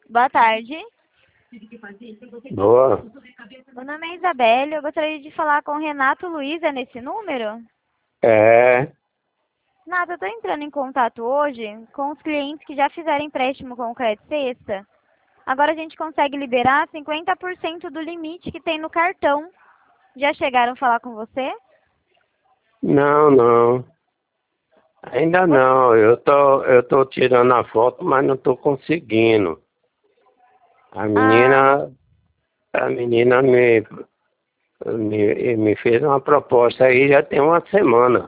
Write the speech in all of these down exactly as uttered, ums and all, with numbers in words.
Boa tarde. Boa. Meu nome é Isabelle. Eu gostaria de falar com o Renato Luiz. É nesse número? É. Renato, eu estou entrando em contato hoje com os clientes que já fizeram empréstimo com o Crédito Sexta. Agora a gente consegue liberar cinquenta por cento do limite que tem no cartão. Já chegaram a falar com você? Não, não. Ainda não. Eu tô, eu tô tirando a foto, mas não tô conseguindo. A Ah, menina, a menina me, me, me fez uma proposta aí já tem uma semana.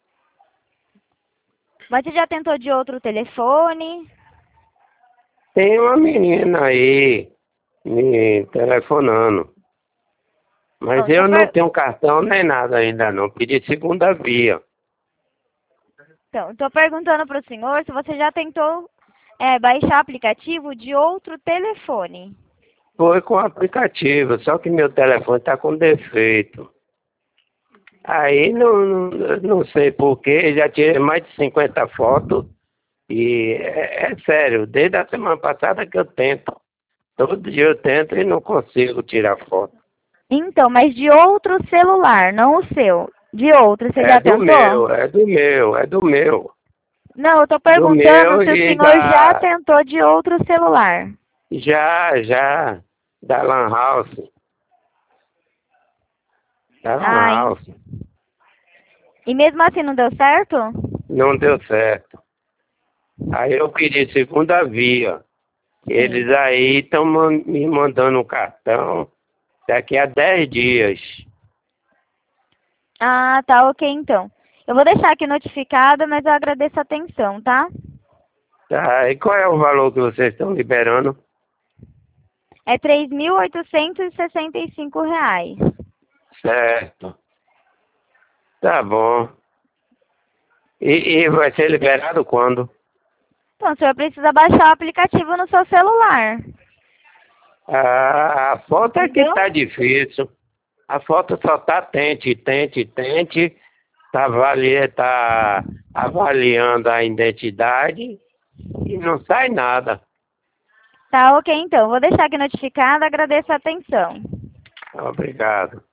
mas você já tentou de outro telefone? Tem uma menina aí me telefonando. Mas Bom, tô eu não per... tenho cartão nem nada ainda não. Pedi segunda via. Então, estou perguntando para o senhor se você já tentou é, baixar aplicativo de outro telefone. Foi com o aplicativo, só que meu telefone está com defeito. Aí não, não, não sei porquê, já tirei mais de cinquenta fotos e é, é sério, desde a semana passada que eu tento. Todo dia eu tento e não consigo tirar foto. Então, mas de outro celular, não o seu. De outro, você É já do tentou? meu, é do meu, é do meu. Não, eu estou Do perguntando meu se o e senhor já da. tentou de outro celular. Já, já, da Lan House. Da Lan Ah, en- House. e mesmo assim não deu certo? Não deu certo. Aí eu pedi segunda via. Sim. Eles aí estão me mandando um cartão daqui a dez dias. Ah, tá, ok então. Eu vou deixar aqui notificada, mas eu agradeço a atenção, tá? Tá, e qual é o valor que vocês estão liberando? É três mil oitocentos e sessenta e cinco reais. Certo. Tá bom. E, e vai ser liberado quando? Então, o senhor precisa baixar o aplicativo no seu celular. A, a foto é que Entendeu? tá difícil. A foto só tá tente, tente, tente. Tá, avali, tá avaliando a identidade e não sai nada. Tá, ok então. Vou deixar aqui notificada, agradeço a atenção. Obrigado.